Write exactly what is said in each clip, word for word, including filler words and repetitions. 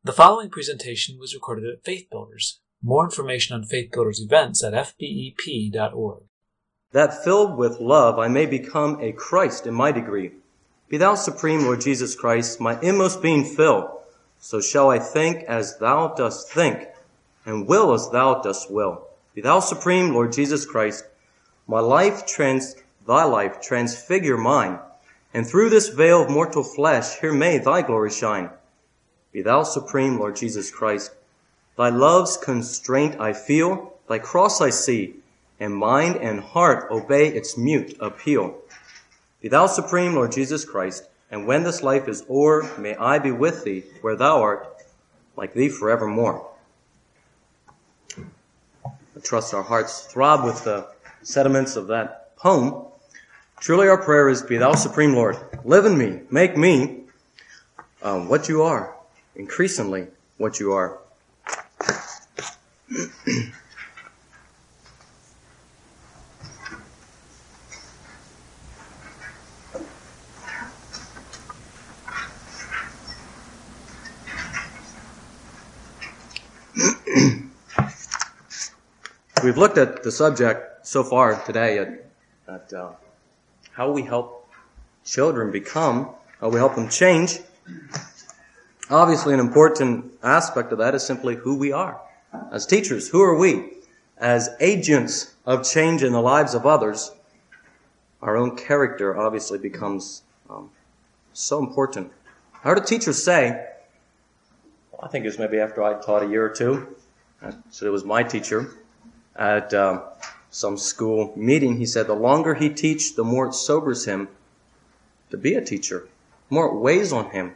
The following presentation was recorded at Faith Builders. More information on Faith Builders events at f b e p dot org. That filled with love I may become a Christ in my degree. Be thou supreme, Lord Jesus Christ, my inmost being fill. So shall I think as thou dost think, and will as thou dost will. Be thou supreme, Lord Jesus Christ, my life trans, thy life transfigure mine, and through this veil of mortal flesh here may thy glory shine. Be thou supreme, Lord Jesus Christ. Thy love's constraint I feel, thy cross I see, and mind and heart obey its mute appeal. Be thou supreme, Lord Jesus Christ, and when this life is o'er, may I be with thee where thou art, like thee forevermore. I trust our hearts throb with the sentiments of that poem. Truly our prayer is, be thou supreme, Lord. Live in me, make me um, what you are. Increasingly what you are. We've looked at the subject so far today at, at uh, how we help children become, how we help them change. Obviously, an important aspect of that is simply who we are. As teachers, who are we? As agents of change in the lives of others, our own character obviously becomes um, so important. I heard a teacher say, well, I think it was maybe after I taught a year or two, so it was my teacher, at um, some school meeting, he said, the longer he teaches, the more it sobers him to be a teacher, the more it weighs on him.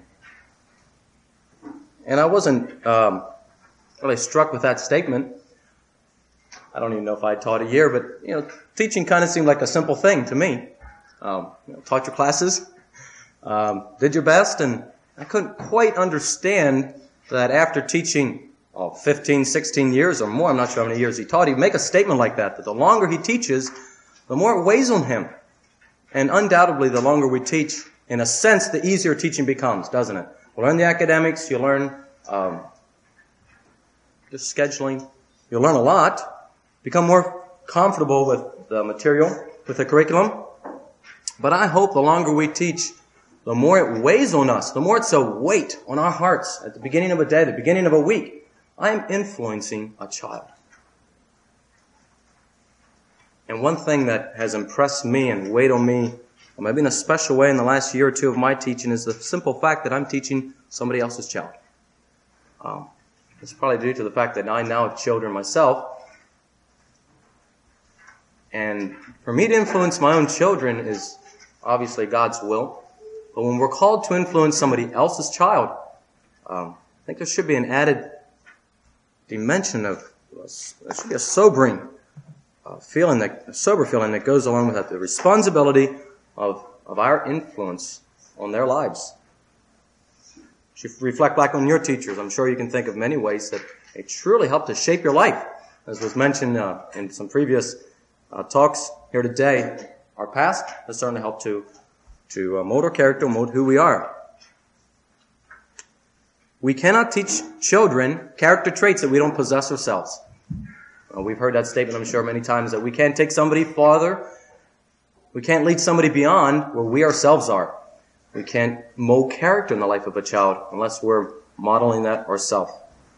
And I wasn't um, really struck with that statement. I don't even know if I taught a year, but you know, teaching kind of seemed like a simple thing to me. Um, you know, taught your classes, um, did your best, and I couldn't quite understand that after teaching oh, fifteen, sixteen years or more, I'm not sure how many years he taught, he'd make a statement like that, that the longer he teaches, the more it weighs on him. And undoubtedly, the longer we teach, in a sense, the easier teaching becomes, doesn't it? You learn the academics, you learn um, just scheduling, you'll learn a lot, become more comfortable with the material, with the curriculum. But I hope the longer we teach, the more it weighs on us, the more it's a weight on our hearts at the beginning of a day, the beginning of a week. I am influencing a child. And one thing that has impressed me and weighed on me, or maybe in a special way in the last year or two of my teaching, is the simple fact that I'm teaching somebody else's child. Um, it's probably due to the fact that I now have children myself. And for me to influence my own children is obviously God's will. But when we're called to influence somebody else's child, um, I think there should be an added dimension of, there should be a sobering uh, feeling, that, a sober feeling that goes along with that, the responsibility of, of our influence on their lives. If you reflect back on your teachers, I'm sure you can think of many ways that they truly help to shape your life. As was mentioned uh, in some previous uh, talks here today, our past has certainly helped to, to uh, mold our character, mold who we are. We cannot teach children character traits that we don't possess ourselves. Uh, we've heard that statement, I'm sure, many times, that we can't take somebody farther, we can't lead somebody beyond where we ourselves are. We can't mold character in the life of a child unless we're modeling that ourselves.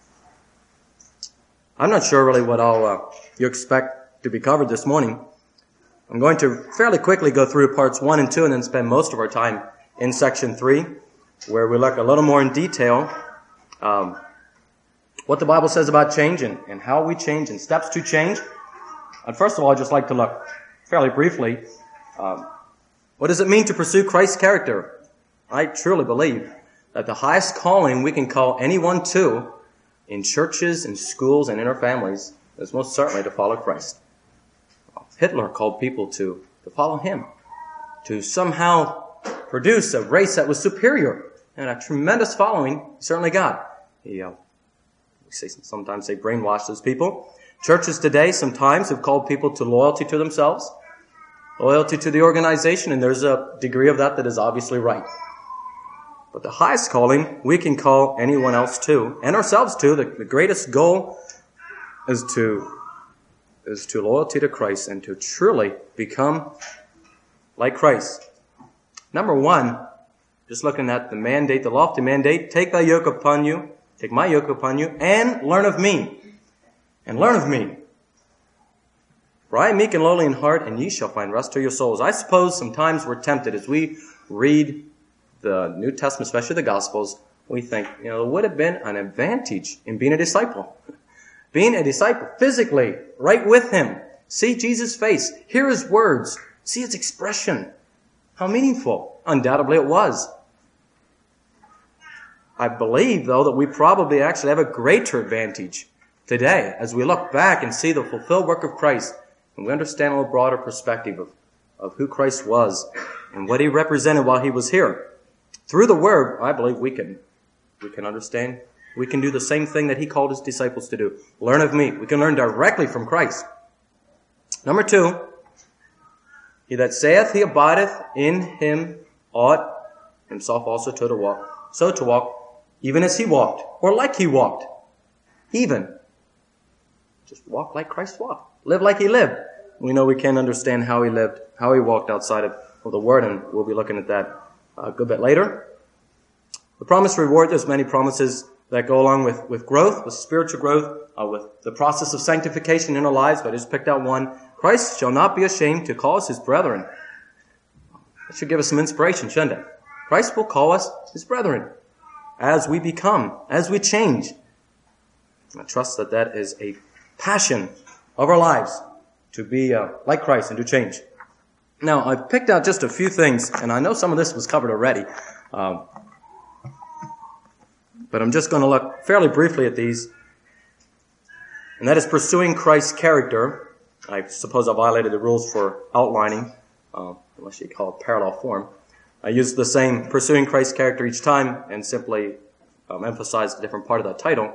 I'm not sure really what all uh, you expect to be covered this morning. I'm going to fairly quickly go through parts one and two and then spend most of our time in section three, where we look a little more in detail um, what the Bible says about change and, and how we change and steps to change. And first of all, I'd just like to look fairly briefly, um, what does it mean to pursue Christ's character? I truly believe that the highest calling we can call anyone to in churches, in schools, and in our families is most certainly to follow Christ. Hitler called people to, to follow him, to somehow produce a race that was superior and a tremendous following he certainly got. He, uh, we say, sometimes say brainwashed those people. Churches today sometimes have called people to loyalty to themselves, loyalty to the organization, and there's a degree of that that is obviously right. But the highest calling we can call anyone else to, and ourselves too. The, the greatest goal is to, is to loyalty to Christ and to truly become like Christ. Number one, just looking at the mandate, the lofty mandate, take thy yoke upon you, take my yoke upon you, and learn of me. And learn of me. For I am meek and lowly in heart, and ye shall find rest to your souls. I suppose sometimes we're tempted as we read the New Testament, especially the Gospels, we think, you know, there would have been an advantage in being a disciple. Being a disciple physically, right with him. See Jesus' face. Hear his words. See his expression. How meaningful. Undoubtedly it was. I believe, though, that we probably actually have a greater advantage today as we look back and see the fulfilled work of Christ and we understand a little broader perspective of, of who Christ was and what he represented while he was here. Through the Word, I believe we can, we can understand. We can do the same thing that he called his disciples to do. Learn of me. We can learn directly from Christ. Number two, he that saith he abideth in him ought himself also to walk, so to walk, even as he walked, or like he walked. Even. Just walk like Christ walked. Live like he lived. We know we can't understand how he lived, how he walked outside of, of the Word, and we'll be looking at that a good bit later. The promised reward, there's many promises that go along with, with growth, with spiritual growth, uh, with the process of sanctification in our lives, but I just picked out one. Christ shall not be ashamed to call us his brethren. That should give us some inspiration, shouldn't it? Christ will call us his brethren as we become, as we change. I trust that that is a passion of our lives to be uh, like Christ and to change. Now, I've picked out just a few things, and I know some of this was covered already, um, but I'm just going to look fairly briefly at these, and that is pursuing Christ's character. I suppose I violated the rules for outlining, uh, unless you call it parallel form. I used the same pursuing Christ's character each time and simply um, emphasized a different part of that title.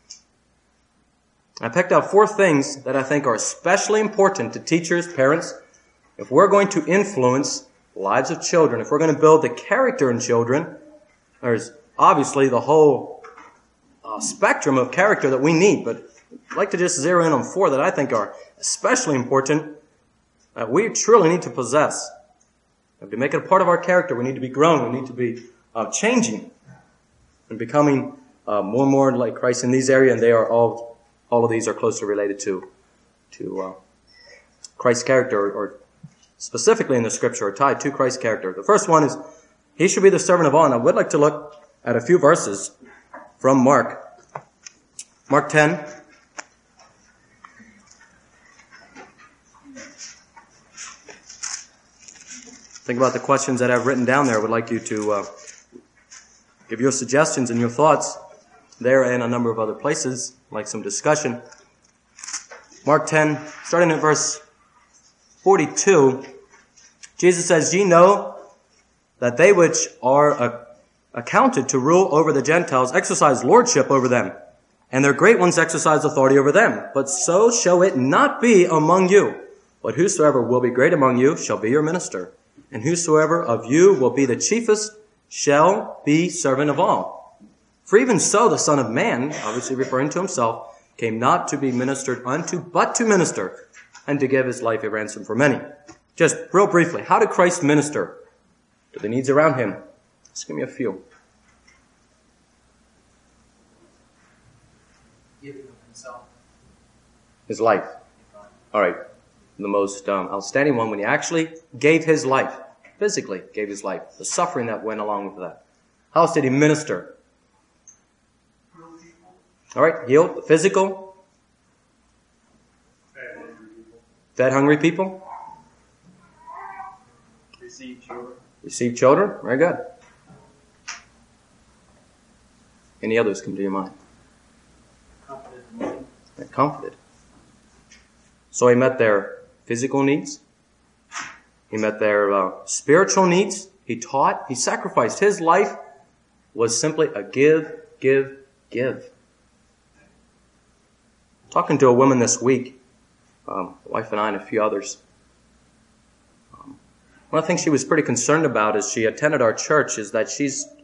I picked out four things that I think are especially important to teachers, parents. If we're going to influence the lives of children, if we're going to build the character in children, there's obviously the whole uh, spectrum of character that we need, but I'd like to just zero in on four that I think are especially important that we truly need to possess. And to make it a part of our character, we need to be growing, we need to be uh, changing and becoming uh, more and more like Christ in these areas, and they are all, all of these are closely related to, to uh, Christ's character, or, or specifically in the Scripture, are tied to Christ's character. The first one is, he should be the servant of all. And I would like to look at a few verses from Mark. Mark ten. Think about the questions that I've written down there. I would like you to uh, give your suggestions and your thoughts there and a number of other places, like some discussion. Mark ten, starting at verse forty-two, Jesus says, Ye know that they which are uh, accounted to rule over the Gentiles exercise lordship over them, and their great ones exercise authority over them. But so shall it not be among you. But whosoever will be great among you shall be your minister. And whosoever of you will be the chiefest shall be servant of all. For even so the Son of Man, obviously referring to himself, came not to be ministered unto, but to minister, and to give his life a ransom for many. Just real briefly, how did Christ minister to the needs around him? Just give me a few. Giving of himself. His life. All right. The most um, outstanding one, when he actually gave his life, physically gave his life, the suffering that went along with that. How else did he minister? All right, healed, the physical. Fed hungry people. Fed hungry people. Receive children. Received children. Very good. Any others come to your mind? Comforted. And comforted. So he met their physical needs. He met their uh, spiritual needs. He taught. He sacrificed. His life was simply a give, give, give. Talking to a woman this week, um, my wife and I and a few others. Um, one of the things she was pretty concerned about as she attended our church is that she's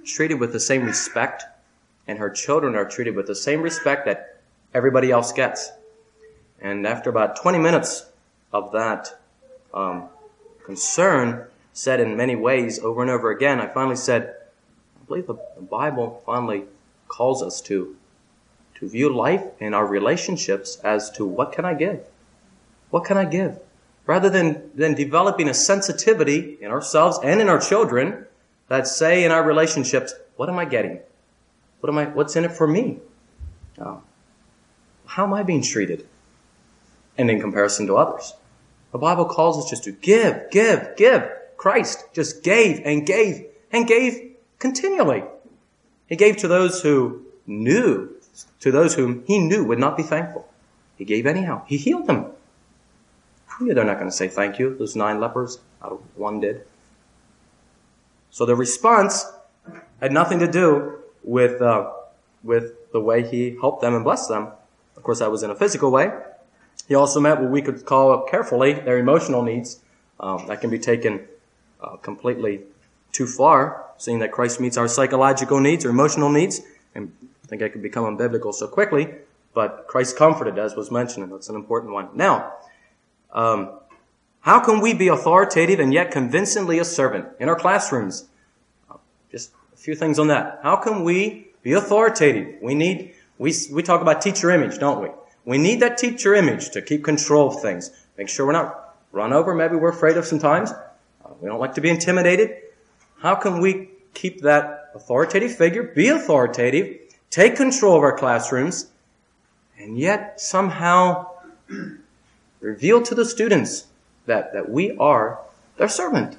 treated with the same respect, and her children are treated with the same respect that everybody else gets. And after about twenty minutes of that um, concern, said in many ways over and over again, I finally said, I believe the, the Bible finally calls us to, to view life and our relationships as to what can I give? What can I give? Rather than, than developing a sensitivity in ourselves and in our children that say in our relationships, what am I getting? What am I, what's in it for me? Oh, how am I being treated? And in comparison to others. The Bible calls us just to give, give, give. Christ just gave and gave and gave continually. He gave to those who knew, to those whom he knew would not be thankful. He gave anyhow. He healed them. He knew they're not going to say thank you. Those nine lepers, out of one did. So the response had nothing to do with uh, with the way he helped them and blessed them. Of course, that was in a physical way. He also met what we could call carefully their emotional needs. Um, that can be taken uh, completely too far, seeing that Christ meets our psychological needs or emotional needs. And I think that could become unbiblical so quickly. But Christ comforted, as was mentioned, and that's an important one. Now, um, how can we be authoritative and yet convincingly a servant in our classrooms? Uh, just a few things on that. How can we be authoritative? We need, we, we talk about teacher image, don't we? We need that teacher image to keep control of things. Make sure we're not run over. Maybe we're afraid of sometimes. Uh, we don't like to be intimidated. How can we keep that authoritative figure, be authoritative, take control of our classrooms, and yet somehow reveal to the students that, that we are their servant?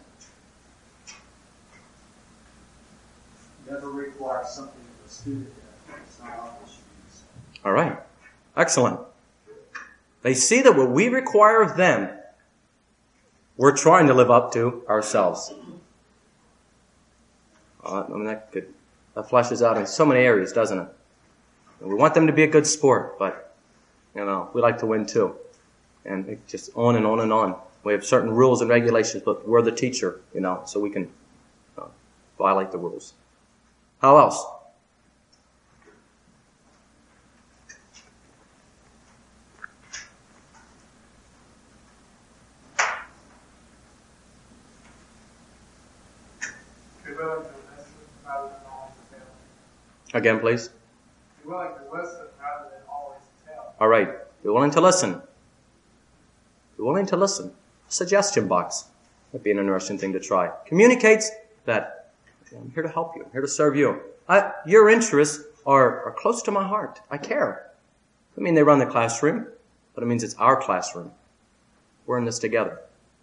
Never require something of the student that it's not obvious. All right. Excellent. They see that what we require of them, we're trying to live up to ourselves. Uh, I mean, that could, that flashes out in so many areas, doesn't it? And we want them to be a good sport, but, you know, we like to win too. And it just on and on and on. We have certain rules and regulations, but we're the teacher, you know, so we can uh, violate the rules. How else? Again, please. Be willing to listen rather than always tell. All right. Be willing to listen. Be willing to listen. Suggestion box would be an interesting thing to try. Communicates that I'm here to help you. I'm here to serve you. I, your interests are, are close to my heart. I care. I mean, they run the classroom, but it means it's our classroom. We're in this together.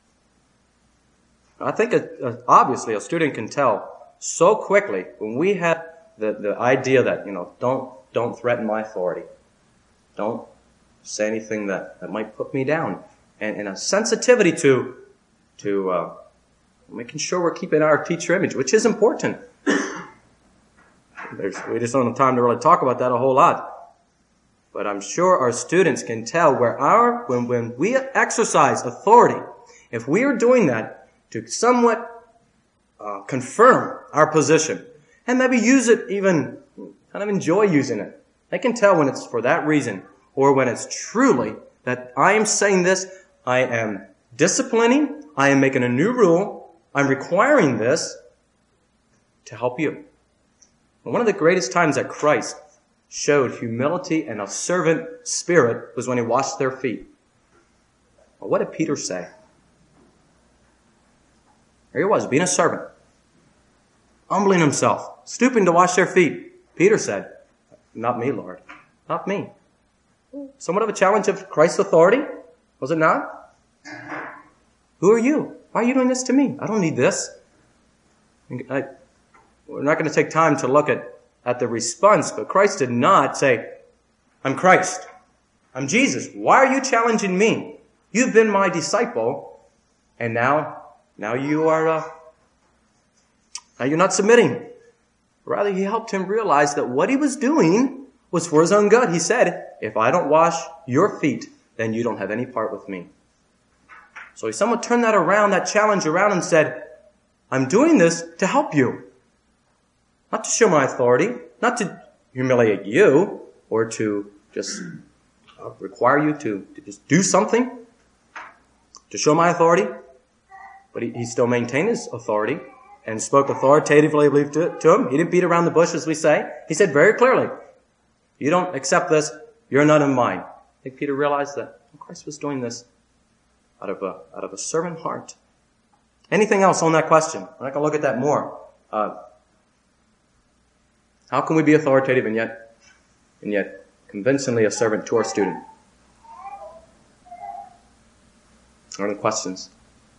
I think, it, uh, obviously, a student can tell so quickly when we have the, the idea that, you know, don't, don't threaten my authority. Don't say anything that, that might put me down. And, and a sensitivity to, to, uh, making sure we're keeping our teacher image, which is important. There's, we just don't have time to really talk about that a whole lot. But I'm sure our students can tell where our, when, when we exercise authority, if we are doing that to somewhat uh, confirm our position, and maybe use it even, kind of enjoy using it. They can tell when it's for that reason, or when it's truly that I am saying this, I am disciplining, I am making a new rule, I'm requiring this to help you. And one of the greatest times that Christ showed humility and a servant spirit was when he washed their feet. Well, what did Peter say? Here he was, being a servant, humbling himself, stooping to wash their feet. Peter said, not me, Lord, not me. Somewhat of a challenge of Christ's authority, was it not? Who are you? Why are you doing this to me? I don't need this. I, we're not going to take time to look at, at the response, but Christ did not say, I'm Christ. I'm Jesus. Why are you challenging me? You've been my disciple, and now, now you are, uh, now you're not submitting. Rather, he helped him realize that what he was doing was for his own good. He said, if I don't wash your feet, then you don't have any part with me. So he somewhat turned that around, that challenge around, and said, I'm doing this to help you. Not to show my authority, not to humiliate you, or to just uh, require you to, to just do something to show my authority. But he, he still maintained his authority and spoke authoritatively, I believe, to, to him. He didn't beat around the bush, as we say. He said very clearly, you don't accept this, you're none of mine. I think Peter realized that Christ was doing this out of a, out of a servant heart. Anything else on that question? We're not going to look at that more. Uh, how can we be authoritative and yet, and yet convincingly a servant to our student? Are there any questions?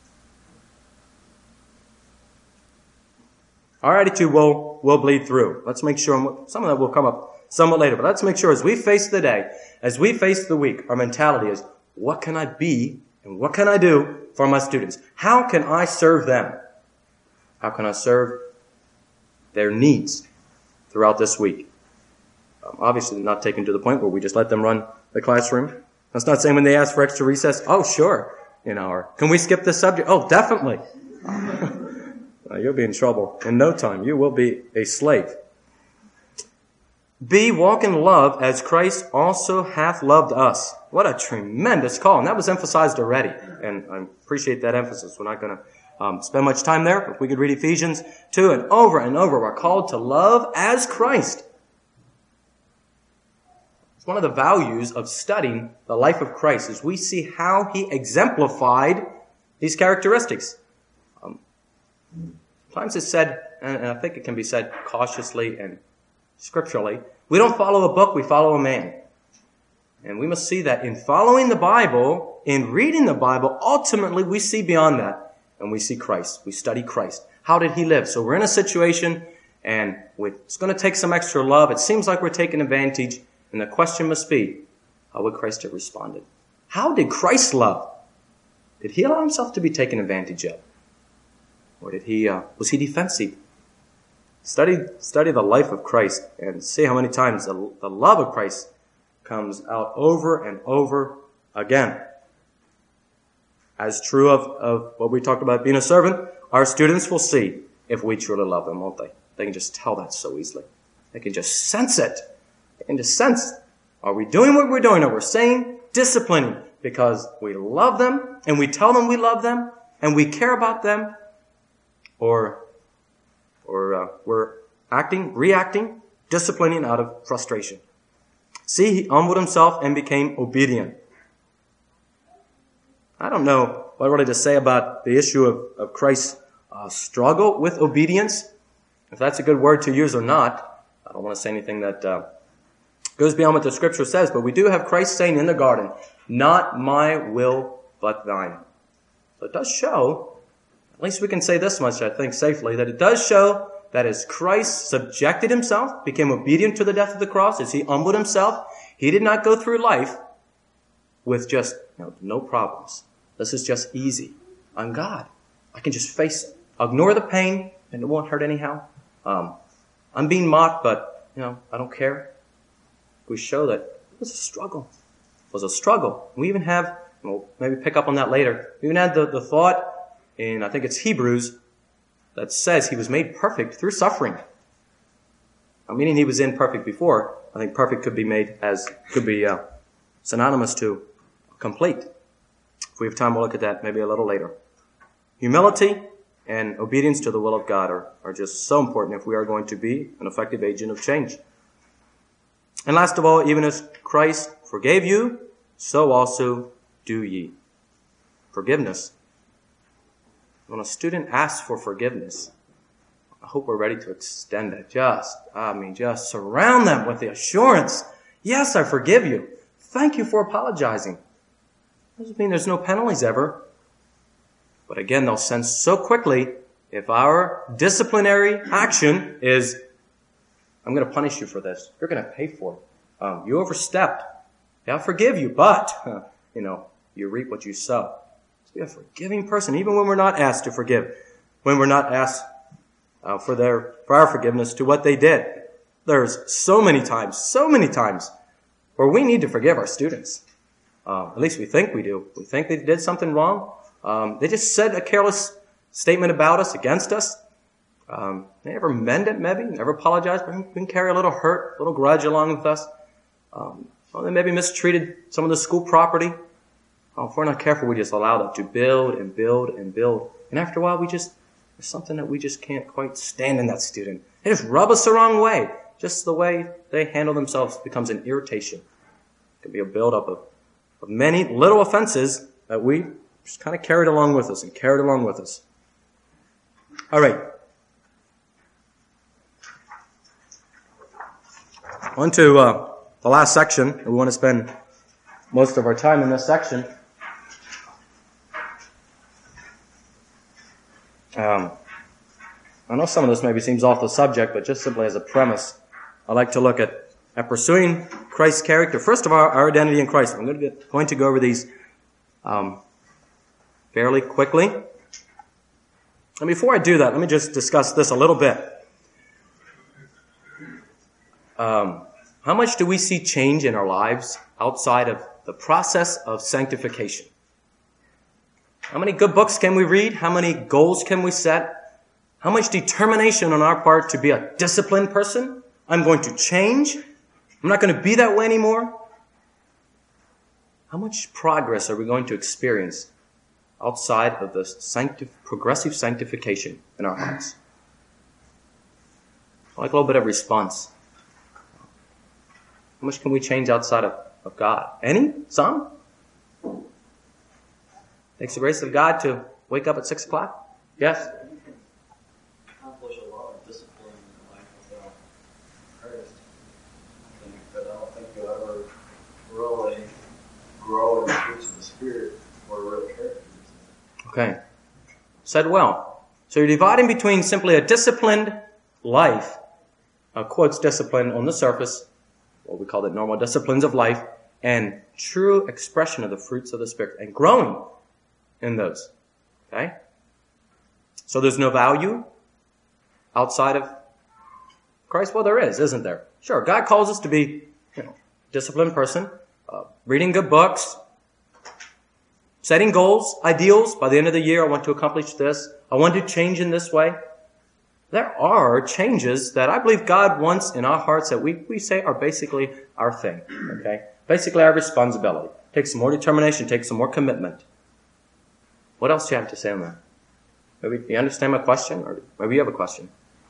Our attitude will, will bleed through. Let's make sure, some of that will come up somewhat later, but let's make sure as we face the day, as we face the week, our mentality is, what can I be and what can I do for my students? How can I serve them? How can I serve their needs throughout this week? Um, obviously not taken to the point where we just let them run the classroom. That's not saying when they ask for extra recess, oh, sure, you know, or can we skip this subject? Oh, definitely. Uh, you'll be in trouble in no time. You will be a slave. B, walk in love as Christ also hath loved us. What a tremendous call. And that was emphasized already. And I appreciate that emphasis. We're not going to um, spend much time there. If we could read Ephesians two and over and over, we're called to love as Christ. It's one of the values of studying the life of Christ is we see how he exemplified these characteristics. Um, Sometimes it's said, and I think it can be said cautiously and scripturally, we don't follow a book, we follow a man. And we must see that in following the Bible, in reading the Bible, ultimately we see beyond that. And we see Christ. We study Christ. How did he live? So we're in a situation, and it's going to take some extra love. It seems like we're taking advantage. And the question must be, how would Christ have responded? How did Christ love? Did he allow himself to be taken advantage of? Or did he, uh, was he defensive? Study, study the life of Christ and see how many times the, the love of Christ comes out over and over again. As true of, of what we talked about being a servant, our students will see if we truly love them, won't they? They can just tell that so easily. They can just sense it. They can just sense, are we doing what we're doing? Are we saying, disciplining because we love them and we tell them we love them and we care about them? Or, or uh, we're acting, reacting, disciplining out of frustration. See, he humbled himself and became obedient. I don't know what really to say about the issue of, of Christ's uh, struggle with obedience. If that's a good word to use or not, I don't want to say anything that uh, goes beyond what the Scripture says. But we do have Christ saying in the garden, not my will, but thine. So it does show, at least we can say this much, I think, safely, that it does show that as Christ subjected himself, became obedient to the death of the cross, as he humbled himself, he did not go through life with just, you know, no problems. This is just easy. I'm God. I can just face it. I'll ignore the pain, and it won't hurt anyhow. Um, I'm being mocked, but, you know, I don't care. We show that it was a struggle. It was a struggle. We even have, we'll maybe pick up on that later, we even had the, the thought, in, I think it's Hebrews, that says he was made perfect through suffering. Now, meaning he was imperfect before, I think perfect could be made as, could be uh, synonymous to complete. If we have time, we'll look at that maybe a little later. Humility and obedience to the will of God are, are just so important if we are going to be an effective agent of change. And last of all, even as Christ forgave you, so also do ye. Forgiveness. When a student asks for forgiveness, I hope we're ready to extend it. Just, I mean, just surround them with the assurance, yes, I forgive you. Thank you for apologizing. Doesn't mean there's no penalties ever. But again, they'll sense so quickly if our disciplinary action is, I'm going to punish you for this. You're going to pay for it. Um, you overstepped. Yeah, I'll forgive you, but, uh, you know, you reap what you sow. Be a forgiving person, even when we're not asked to forgive, when we're not asked uh, for their for our forgiveness to what they did. There's so many times, so many times where we need to forgive our students. Uh, at least we think we do. We think they did something wrong. Um, they just said a careless statement about us, against us. Um, never mend it, maybe. Never apologize. But we can carry a little hurt, a little grudge along with us. Um, well, they maybe mistreated some of the school property. Oh, if we're not careful, we just allow that to build and build and build. And after a while, we just, there's something that we just can't quite stand in that student. They just rub us the wrong way. Just the way they handle themselves becomes an irritation. It can be a buildup of, of many little offenses that we just kind of carried along with us and carried along with us. All right. On to uh, the last section. We want to spend most of our time in this section. Um, I know some of this maybe seems off the subject, but just simply as a premise, I like to look at, at pursuing Christ's character. First of all, our identity in Christ. I'm going to, get, going to go over these um, fairly quickly. And before I do that, let me just discuss this a little bit. Um, how much do we see change in our lives outside of the process of sanctification? How many good books can we read? How many goals can we set? How much determination on our part to be a disciplined person? I'm going to change. I'm not going to be that way anymore. How much progress are we going to experience outside of the sancti- progressive sanctification in our hearts? I like a little bit of response. How much can we change outside of, of God? Any? Some? Takes the grace of God to wake up at six o'clock? Yes? You can accomplish a lot of discipline in life without Christ. I think, but I don't think you'll ever really grow in the fruits of the Spirit or real character. Okay. Said well. So you're dividing between simply a disciplined life, uh, quotes discipline on the surface, what we call the normal disciplines of life, and true expression of the fruits of the Spirit, and growing in those. Okay? So there's no value outside of Christ? Well, there is, isn't there? Sure, God calls us to be, you know, a disciplined person, uh, reading good books, setting goals, ideals. By the end of the year, I want to accomplish this. I want to change in this way. There are changes that I believe God wants in our hearts that we, we say are basically our thing. Okay? Basically our responsibility. Takes some more determination, takes some more commitment. What else do you have to say on that? Maybe do you understand my question? Or maybe you have a question.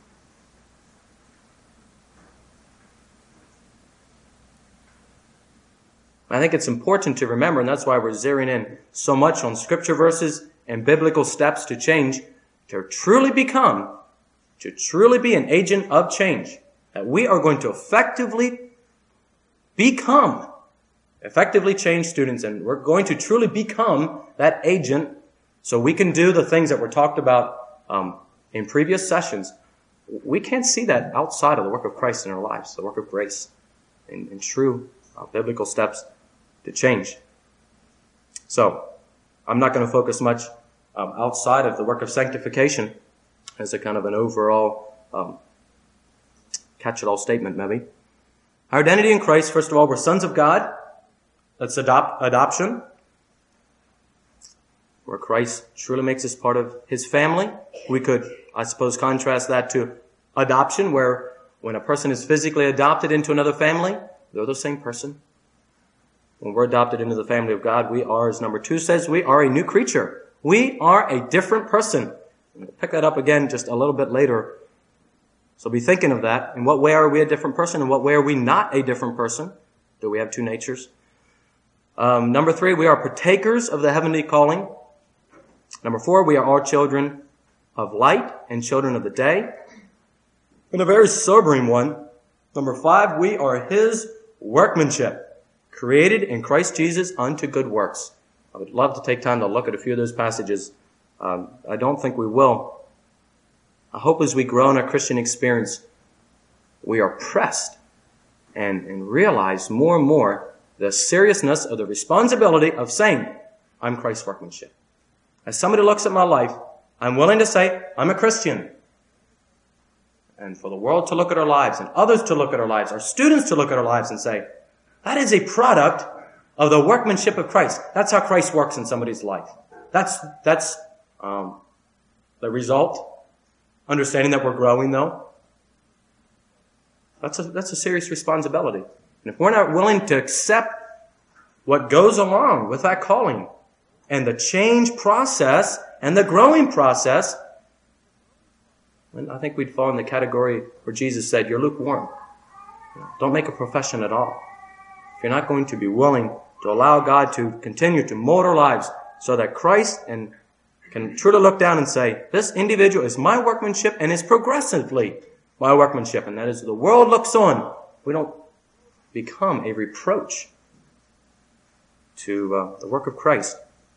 I think it's important to remember, and that's why we're zeroing in so much on scripture verses and biblical steps to change, to truly become, to truly be an agent of change. That we are going to effectively become, effectively change students, and we're going to truly become that agent so we can do the things that were talked about um, in previous sessions. We can't see that outside of the work of Christ in our lives, the work of grace, and, and true uh, biblical steps to change. So, I'm not going to focus much um, outside of the work of sanctification as a kind of an overall um, catch-it-all statement, maybe. Our identity in Christ, first of all, we're sons of God. That's adopt, adoption, where Christ truly makes us part of His family. We could, I suppose, contrast that to adoption, where when a person is physically adopted into another family, they're the same person. When we're adopted into the family of God, we are, as number two says, we are a new creature. We are a different person. We'll pick that up again just a little bit later. So be thinking of that. In what way are we a different person? In what way are we not a different person? Do we have two natures? Um, number three, we are partakers of the heavenly calling. Number four, we are all children of light and children of the day. And a very sobering one. Number five, we are His workmanship, created in Christ Jesus unto good works. I would love to take time to look at a few of those passages. Um, I don't think we will. I hope as we grow in our Christian experience, we are pressed and, and realize more and more the seriousness of the responsibility of saying, I'm Christ's workmanship. As somebody looks at my life, I'm willing to say, I'm a Christian. And for the world to look at our lives, and others to look at our lives, our students to look at our lives and say, that is a product of the workmanship of Christ. That's how Christ works in somebody's life. That's, that's, um, the result. understanding that we're growing, though. That's a, that's a serious responsibility. And if we're not willing to accept what goes along with that calling and the change process and the growing process, then I think we'd fall in the category where Jesus said, you're lukewarm. Don't make a profession at all. If you're not going to be willing to allow God to continue to mold our lives so that Christ and can truly look down and say, this individual is my workmanship and is progressively my workmanship. And that as the world looks on, we don't become a reproach to uh, the work of Christ.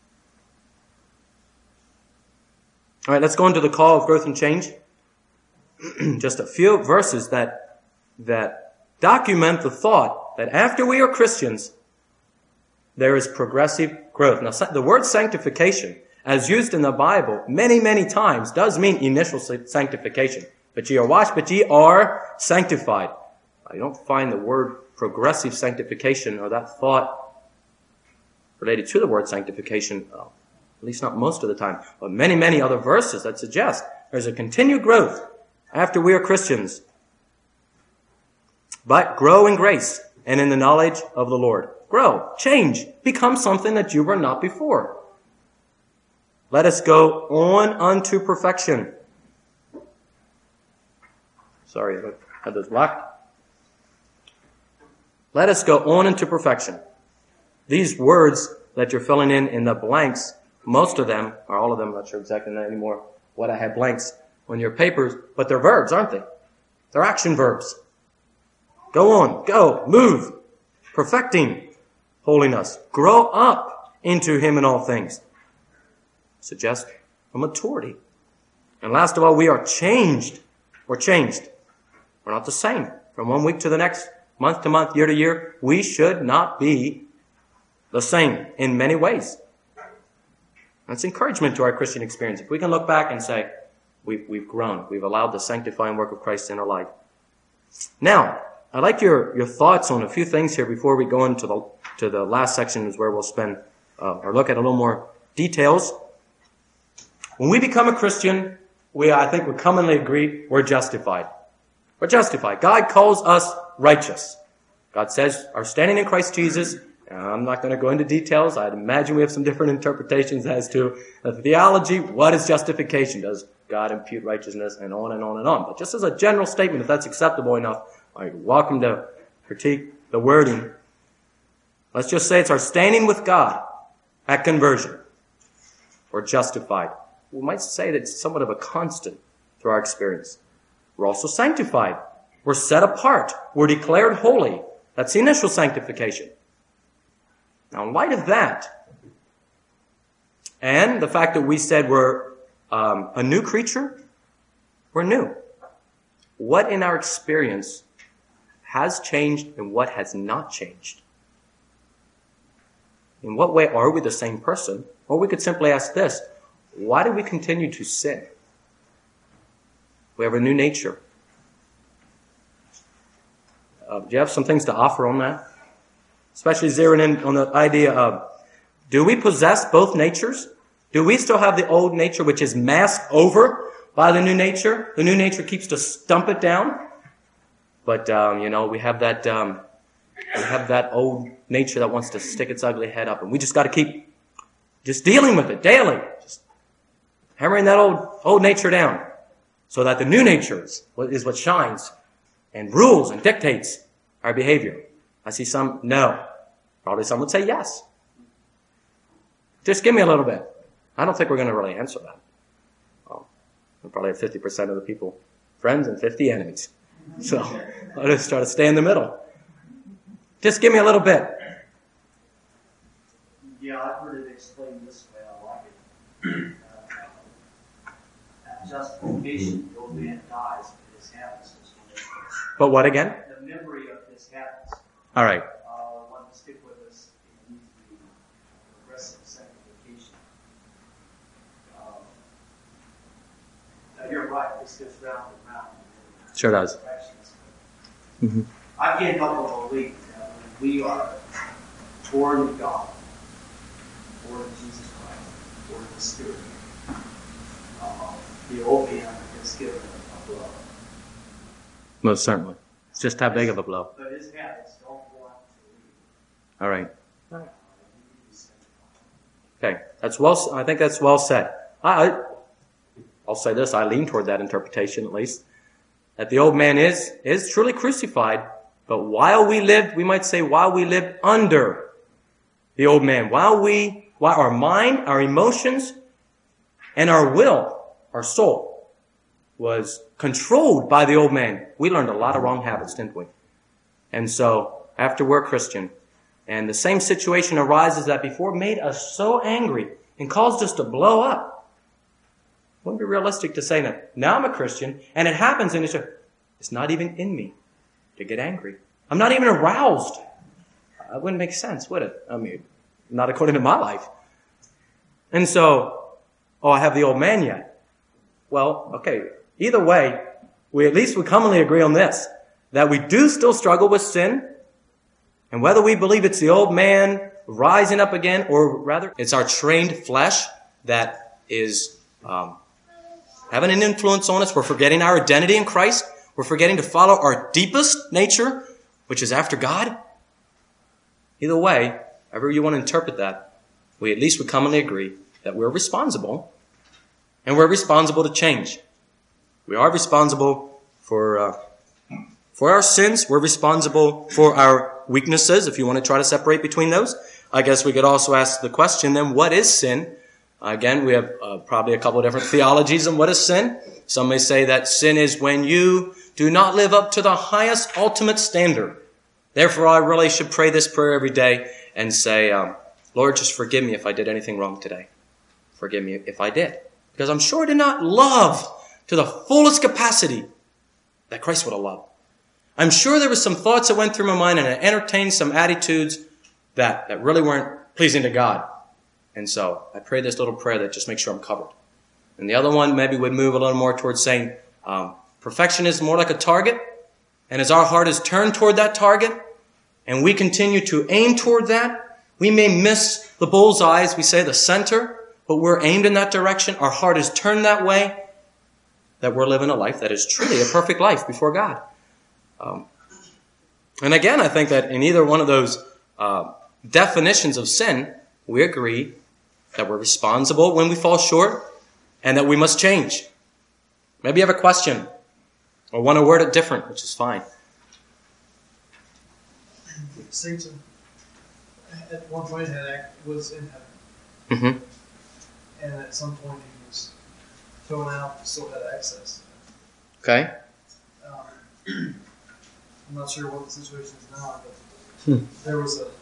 All right, let's go into the call of growth and change. Just a few verses that that document the thought that after we are Christians, there is progressive growth. Now, the word sanctification, as used in the Bible many, many times, does mean initial sanctification. But ye are washed, but ye are sanctified. I don't find the word progressive sanctification or that thought related to the word sanctification, uh, at least not most of the time, but many, many other verses that suggest there's a continued growth after we are Christians. But grow in grace and in the knowledge of the Lord. Grow, change, become something that you were not before. Let us go on unto perfection. Sorry, I had those blocked. Let us go on into perfection. These words that you're filling in in the blanks, most of them, or all of them, I'm not sure exactly anymore what I had blanks on your papers, but they're verbs, aren't they? They're action verbs. Go on, go, move, perfecting holiness. Grow up into Him in all things. Suggest a maturity. And last of all, we are changed. We're changed. We're not the same. From one week to the next, month to month, year to year, we should not be the same in many ways. That's encouragement to our Christian experience. If we can look back and say, we've, we've grown, we've allowed the sanctifying work of Christ in our life. Now, I'd like your, your thoughts on a few things here before we go into the, to the last section is where we'll spend, uh, or look at a little more details. When we become a Christian, we, I think we commonly agree, we're justified. We're justified. God calls us righteous. God says our standing in Christ Jesus, I'm not going to go into details. I'd imagine we have some different interpretations as to the theology. What is justification? Does God impute righteousness? And on and on and on. But just as a general statement, if that's acceptable enough, you're welcome to critique the wording. Let's just say it's our standing with God at conversion. We're justified. We might say that it's somewhat of a constant through our experience. We're also sanctified. We're set apart. We're declared holy. That's the initial sanctification. Now, in light of that, and the fact that we said we're um, a new creature, we're new. What in our experience has changed and what has not changed? In what way are we the same person? Or we could simply ask this, why do we continue to sin? We have a new nature. Uh, do you have some things to offer on that? Especially zeroing in on the idea of, do we possess both natures? Do we still have the old nature which is masked over by the new nature? The new nature keeps to stump it down. But, um, you know, we have that, um, we have that old nature that wants to stick its ugly head up. And we just got to keep just dealing with it daily. Just hammering that old, old nature down. So that the new nature is what, is what shines and rules and dictates our behavior. I see some, no. Probably some would say yes. Just give me a little bit. I don't think we're going to really answer that. Well, we'll probably have fifty percent of the people friends and fifty enemies. So I'll just try to stay in the middle. Just give me a little bit. Yeah, I've heard it explained this way. I like it. Uh, at justification, the old man dies, but his habits are still there. But what again? The memory of his habits. All right. Uh, want to stick with us. It needs to be progressive sanctification. Um, now you're right. This gets round and round. Sure does. Mm-hmm. I can't help but believe that when we are born of God, born of Jesus Christ, born of the Spirit, uh, the old man is given a blow. Most certainly. It's just how big of a blow. But his habits don't want to leave. All right. Okay, that's well. I think that's well said. I, I, I'll say this: I lean toward that interpretation, at least, that the old man is is truly crucified. But while we lived, we might say, while we lived under the old man, while we, while our mind, our emotions, and our will, our soul, was controlled by the old man, we learned a lot of wrong habits, didn't we? And so, after we're Christian, and the same situation arises that before made us so angry and caused us to blow up. It wouldn't be realistic to say that now I'm a Christian and it happens and it's, a, it's not even in me to get angry. I'm not even aroused. That wouldn't make sense, would it? I mean, not according to my life. And so, oh, I have the old man yet. Well, okay, either way, we at least would commonly agree on this, that we do still struggle with sin. And whether we believe it's the old man rising up again, or rather it's our trained flesh that is um, having an influence on us, we're forgetting our identity in Christ. We're forgetting to follow our deepest nature, which is after God. Either way, however you want to interpret that, we at least would commonly agree that we're responsible, and we're responsible to change. We are responsible for uh, for our sins. We're responsible for our weaknesses, if you want to try to separate between those. I guess we could also ask the question, then, what is sin? Again, we have uh, probably a couple of different theologies on what is sin. Some may say that sin is when you do not live up to the highest ultimate standard. Therefore, I really should pray this prayer every day and say, um, Lord, just forgive me if I did anything wrong today. Forgive me if I did. Because I'm sure I did not love to the fullest capacity that Christ would have loved. I'm sure there were some thoughts that went through my mind and I entertained some attitudes that, that really weren't pleasing to God. And so I pray this little prayer that just makes sure I'm covered. And the other one maybe would move a little more towards saying um, perfection is more like a target. And as our heart is turned toward that target and we continue to aim toward that, we may miss the bullseyes, we say the center, but we're aimed in that direction. Our heart is turned that way, that we're living a life that is truly a perfect life before God. Um, and again, I think that in either one of those uh, definitions of sin, we agree that we're responsible when we fall short and that we must change. Maybe you have a question or want to word it different, which is fine. Satan, at one point, had was in heaven. Mm-hmm. And at some point, he was thrown out, but still had access. Okay. Um, I'm not sure what the situation is now, but Hmm. there was a.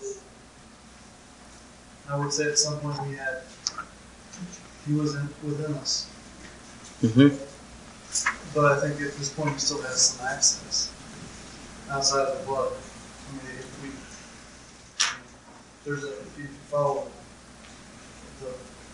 I would say at some point we had. He was in, within us, Mm-hmm. but I think at this point he still has some access outside of the blood. I mean, if we, there's a if you follow the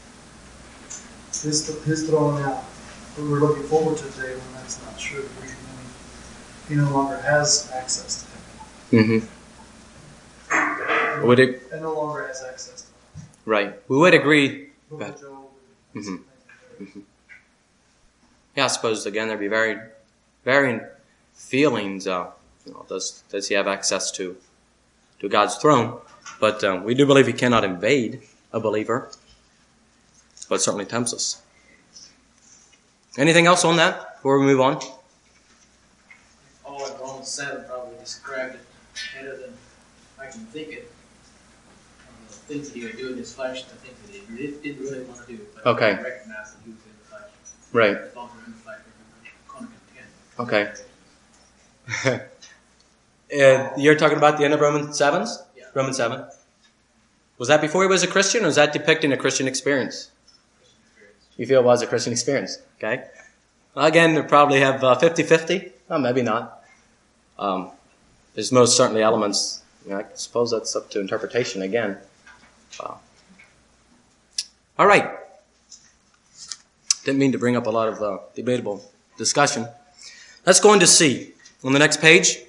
his his throwing out, but we're looking forward to the day when that's not true. We, when he no longer has access to him. Mm-hmm. Would it, and no longer has access to him. right. We would agree. Book But- of Job. Mhm. and Mhm. Yeah, I suppose, again, there'd be very, varying feelings. Uh, you know, does, does he have access to, to God's throne? But um, we do believe he cannot invade a believer, but certainly tempts us. Anything else on that before we move on? Paul in Romans seven probably described it better than I can think it. Um, the things that he would do in his flesh, the things that he really, didn't really want to do. But Okay. he recognized that he was in the flesh. Right. As long as we're in the flesh, we're going to contend. Okay. uh, you're talking about the end of Romans seven? Yeah. Romans seven. Was that before he was a Christian, or was that depicting a Christian experience? Christian experience. You feel it was a Christian experience, okay? Again, they probably have uh, fifty-fifty. Oh, maybe not. Um, there's most certainly elements. You know, I suppose that's up to interpretation again. Uh, all right. Didn't mean to bring up a lot of uh, debatable discussion. Let's go into C on the next page.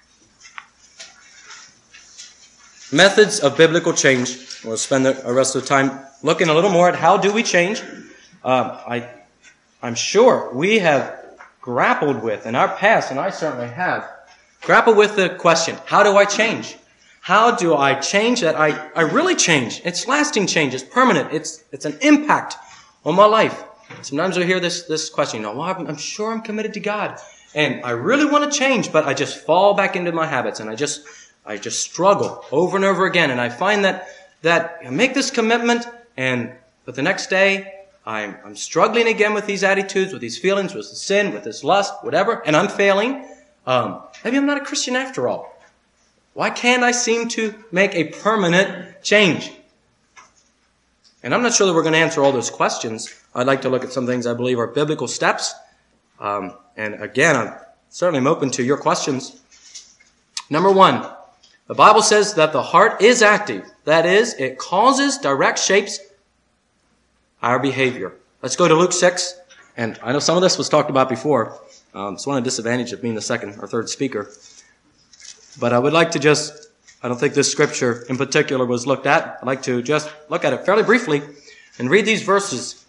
Methods of biblical change. We'll spend the rest of the time looking a little more at how do we change. Um, I I'm sure we have grappled with in our past, and I certainly have, grappled with the question, how do I change? How do I change that I, I really change? It's lasting change. It's permanent. It's it's an impact on my life. Sometimes I hear this this question, you know, well, I'm, I'm sure I'm committed to God, and I really want to change, but I just fall back into my habits, and I just I just struggle over and over again, and I find that that I make this commitment, and but the next day I'm I'm struggling again with these attitudes, with these feelings, with the sin, with this lust, whatever, and I'm failing. Um, maybe I'm not a Christian after all. Why can't I seem to make a permanent change? And I'm not sure that we're going to answer all those questions. I'd like to look at some things I believe are biblical steps. Um, and again, I'm certainly open to your questions. Number one, the Bible says that the heart is active. That is, it causes, directs, shapes our behavior. Let's go to Luke six. And I know some of this was talked about before. Um, it's one of the disadvantages of being the second or third speaker. But I would like to just, I don't think this scripture in particular was looked at. I'd like to just look at it fairly briefly and read these verses.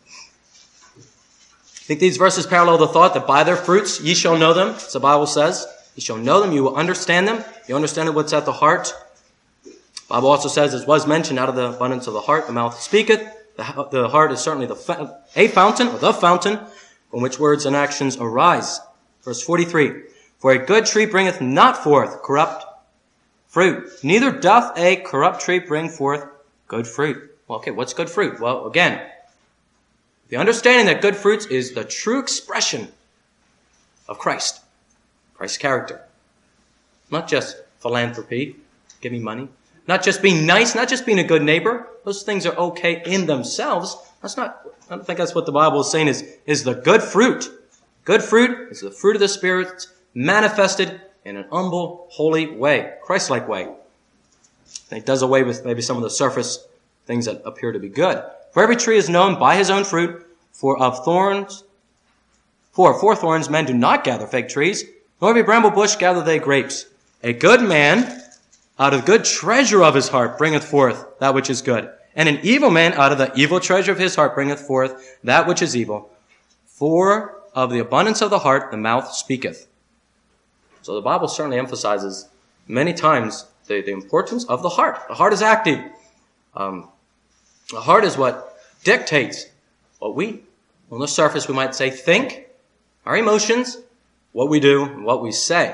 I think these verses parallel the thought that by their fruits ye shall know them, as the Bible says. You shall know them, you will understand them. You understand what's at the heart. The Bible also says, as was mentioned, out of the abundance of the heart, the mouth speaketh. The, the heart is certainly the a fountain, or the fountain, from which words and actions arise. Verse forty-three. For a good tree bringeth not forth corrupt fruit, neither doth a corrupt tree bring forth good fruit. Well, okay, what's good fruit? Well, again, the understanding that good fruits is the true expression of Christ, Christ's character. Not just philanthropy, giving money, not just being nice, not just being a good neighbor. Those things are okay in themselves. That's not, I don't think that's what the Bible is saying is, is the good fruit. Good fruit is the fruit of the Spirit, manifested in an humble, holy way, Christ-like way. And it does away with maybe some of the surface things that appear to be good. For every tree is known by his own fruit, for of thorns, for for thorns men do not gather fig trees, nor every bramble bush gather they grapes. A good man out of the good treasure of his heart bringeth forth that which is good, and an evil man out of the evil treasure of his heart bringeth forth that which is evil. For of the abundance of the heart the mouth speaketh. So the Bible certainly emphasizes many times the, the importance of the heart. The heart is active. Um, the heart is what dictates what we, on the surface we might say, think, our emotions, what we do, and what we say.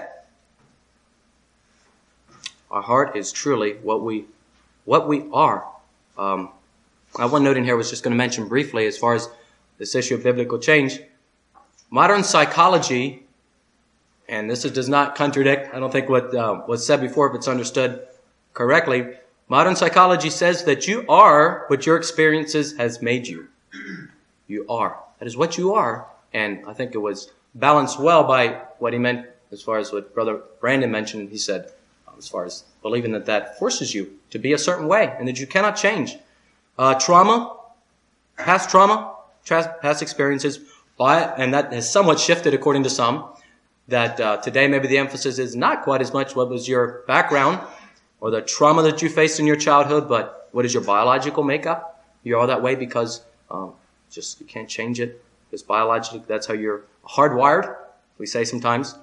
Our heart is truly what we what we are. Um, I one note in here I was just going to mention briefly as far as this issue of biblical change. Modern psychology, and this is, does not contradict, I don't think, what uh, was said before if it's understood correctly. Modern psychology says that you are what your experiences has made you. You are. That is what you are. And I think it was balanced well by what he meant as far as what Brother Brandon mentioned. He said, um, as far as believing that that forces you to be a certain way and that you cannot change. Uh, trauma, past trauma, tra- past experiences, by, and that has somewhat shifted according to some, that uh, today maybe the emphasis is not quite as much what was your background or the trauma that you faced in your childhood, but what is your biological makeup? You're all that way because um, just you can't change it. Because biologically, that's how you're hardwired, we say sometimes.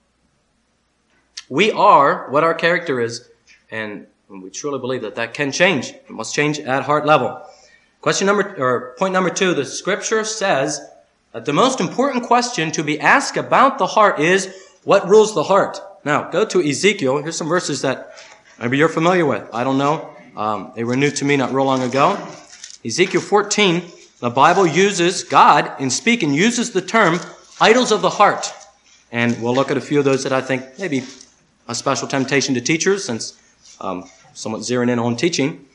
We are what our character is, and we truly believe that that can change. It must change at heart level. Question number, or point number two, the scripture says that the most important question to be asked about the heart is, what rules the heart? Now, go to Ezekiel. Here's some verses that maybe you're familiar with. I don't know. Um, they were new to me not real long ago. Ezekiel fourteen, the Bible uses, God, in speaking, uses the term idols of the heart. And we'll look at a few of those that I think maybe a special temptation to teachers, since um, somewhat zeroing in on teaching.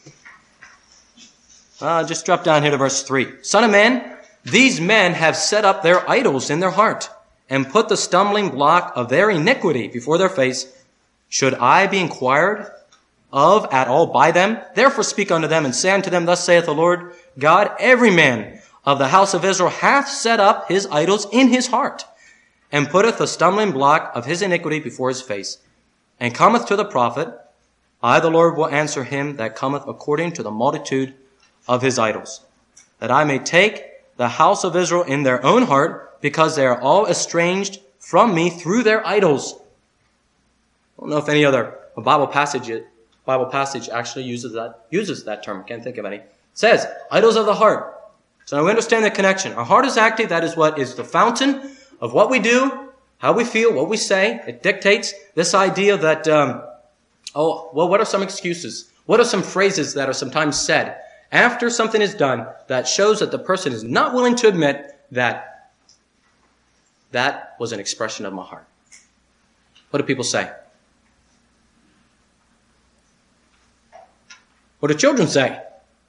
Uh, just drop down here to verse three. Son of man, these men have set up their idols in their heart and put the stumbling block of their iniquity before their face. Should I be inquired of at all by them? Therefore speak unto them and say unto them, thus saith the Lord God, every man of the house of Israel hath set up his idols in his heart and putteth the stumbling block of his iniquity before his face and cometh to the prophet. I, the Lord, will answer him that cometh according to the multitude of his idols, that I may take the house of Israel in their own heart, because they are all estranged from me through their idols. I don't know if any other Bible passage Bible passage actually uses that uses that term. Can't think of any. It says, idols of the heart. So now we understand the connection. Our heart is active. That is what is the fountain of what we do, how we feel, what we say. It dictates this idea that, um, oh, well, what are some excuses? What are some phrases that are sometimes said after something is done that shows that the person is not willing to admit that that was an expression of my heart? What do people say? What do children say?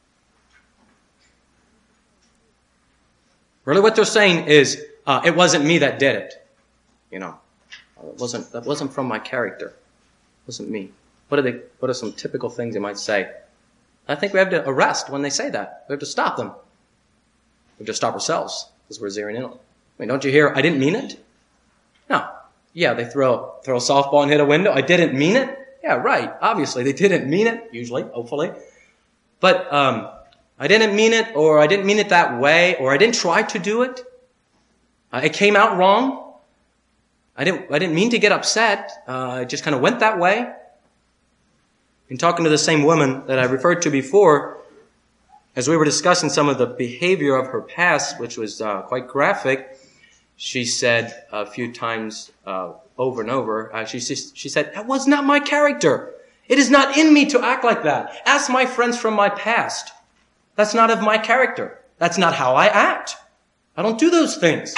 Really what they're saying is, uh, it wasn't me that did it. You know, it wasn't, that wasn't from my character. It wasn't me. What are they, what are some typical things they might say? I think we have to arrest when they say that. We have to stop them. We have to stop ourselves because we're zeroing in on it. I mean, don't you hear, I didn't mean it? No. Yeah, they throw, throw a softball and hit a window. I didn't mean it. Yeah, right. Obviously, they didn't mean it, usually, hopefully. But um, I didn't mean it, or I didn't mean it that way, or I didn't try to do it. Uh, it came out wrong. I didn't I didn't mean to get upset. Uh, it just kind of went that way. In talking to the same woman that I referred to before, as we were discussing some of the behavior of her past, which was uh, quite graphic, she said a few times uh, over and over, uh, she, she said, that was not my character. It is not in me to act like that. Ask my friends from my past. That's not of my character. That's not how I act. I don't do those things.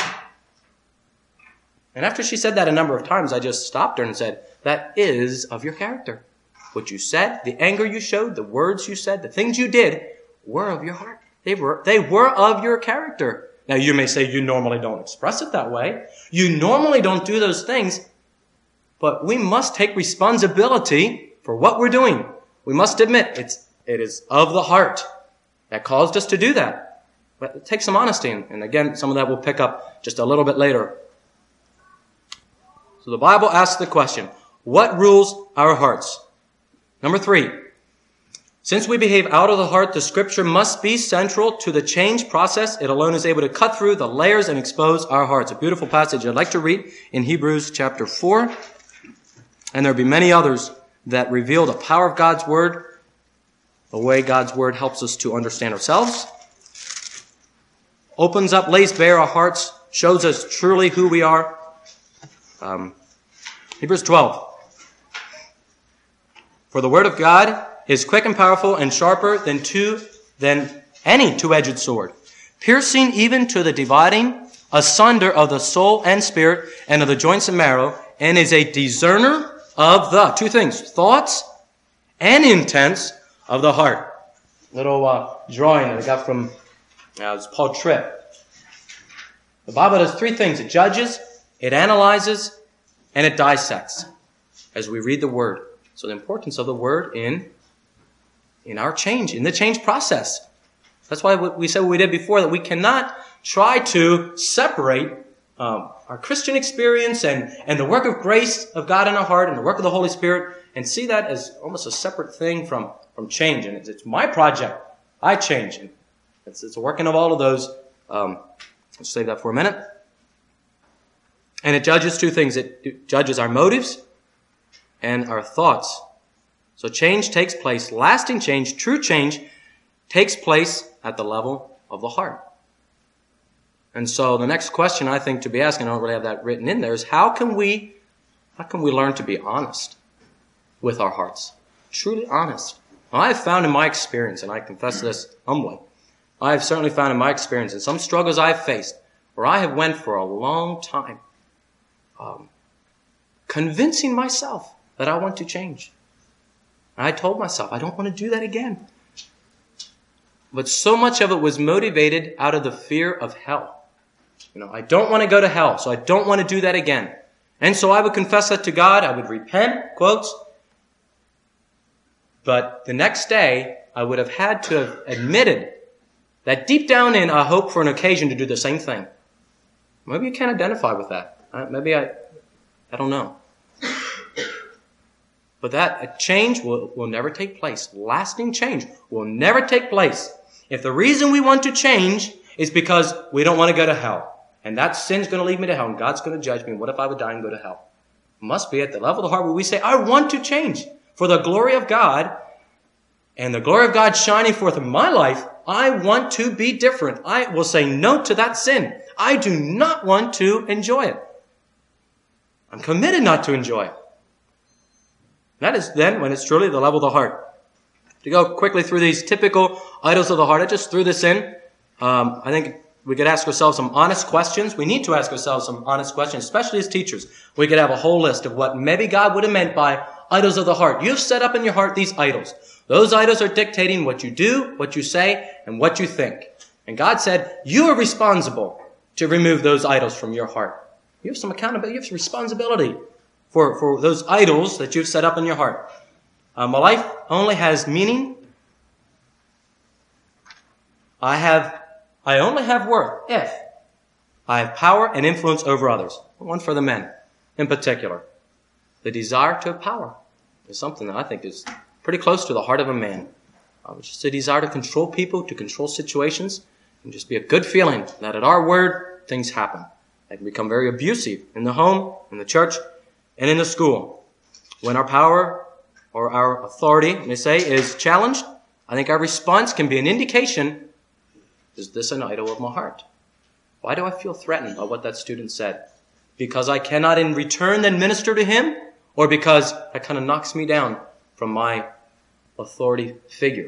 And after she said that a number of times, I just stopped her and said, that is of your character. What you said, the anger you showed, the words you said, the things you did were of your heart. They were, they were of your character. Now you may say you normally don't express it that way. You normally don't do those things. But we must take responsibility for what we're doing. We must admit it's, it is of the heart that caused us to do that. But it takes some honesty. And again, some of that we'll pick up just a little bit later. So the Bible asks the question, what rules our hearts? Number three, since we behave out of the heart, the Scripture must be central to the change process. It alone is able to cut through the layers and expose our hearts. A beautiful passage I'd like to read in Hebrews chapter four. And there'll be many others that reveal the power of God's Word, the way God's Word helps us to understand ourselves, opens up, lays bare our hearts, shows us truly who we are. Um, Hebrews twelve. For the Word of God is quick and powerful and sharper than two, than any two-edged sword, piercing even to the dividing asunder of the soul and spirit and of the joints and marrow, and is a discerner of the, two things, thoughts and intents of the heart. Little uh, drawing that I got from, uh, it's Paul Tripp. The Bible does three things. It judges, it analyzes, and it dissects as we read the Word. So the importance of the Word in, in our change, in the change process. That's why we said what we did before, that we cannot try to separate um, our Christian experience and, and the work of grace of God in our heart and the work of the Holy Spirit and see that as almost a separate thing from, from change. And it's, it's my project. I change. And it's, it's a working of all of those. Um, let's save that for a minute. And it judges two things. It judges our motives and our thoughts. So change takes place, lasting change, true change, takes place at the level of the heart. And so the next question I think to be asking, I don't really have that written in there, is how can we, how can we learn to be honest with our hearts? Truly honest. Well, I have found in my experience, and I confess this humbly, I have certainly found in my experience, in some struggles I've faced, where I have went for a long time, um, convincing myself that I want to change. And I told myself, I don't want to do that again. But so much of it was motivated out of the fear of hell. You know, I don't want to go to hell, so I don't want to do that again. And so I would confess that to God, I would repent, quotes. But the next day, I would have had to have admitted that deep down in, I hope for an occasion to do the same thing. Maybe you can't identify with that. Uh, maybe I, I don't know. But that a change will, will never take place. Lasting change will never take place if the reason we want to change It's because we don't want to go to hell. And that sin's going to lead me to hell, and God's going to judge me. What if I would die and go to hell? It must be at the level of the heart where we say, I want to change for the glory of God, and the glory of God shining forth in my life. I want to be different. I will say no to that sin. I do not want to enjoy it. I'm committed not to enjoy it. That is then when it's truly the level of the heart. To go quickly through these typical idols of the heart, I just threw this in. Um, I think we could ask ourselves some honest questions. We need to ask ourselves some honest questions, especially as teachers. We could have a whole list of what maybe God would have meant by idols of the heart. You've set up in your heart these idols. Those idols are dictating what you do, what you say, and what you think. And God said, you are responsible to remove those idols from your heart. You have some accountability. You have some responsibility for, for those idols that you've set up in your heart. Uh, my life only has meaning. I have, I only have worth if I have power and influence over others. One for the men in particular. The desire to have power is something that I think is pretty close to the heart of a man. Uh, it's just a desire to control people, to control situations, and just be a good feeling that at our word, things happen. They can become very abusive in the home, in the church, and in the school. When our power or our authority, may say, is challenged, I think our response can be an indication, is this an idol of my heart? Why do I feel threatened by what that student said? Because I cannot in return then minister to him, or because that kind of knocks me down from my authority figure?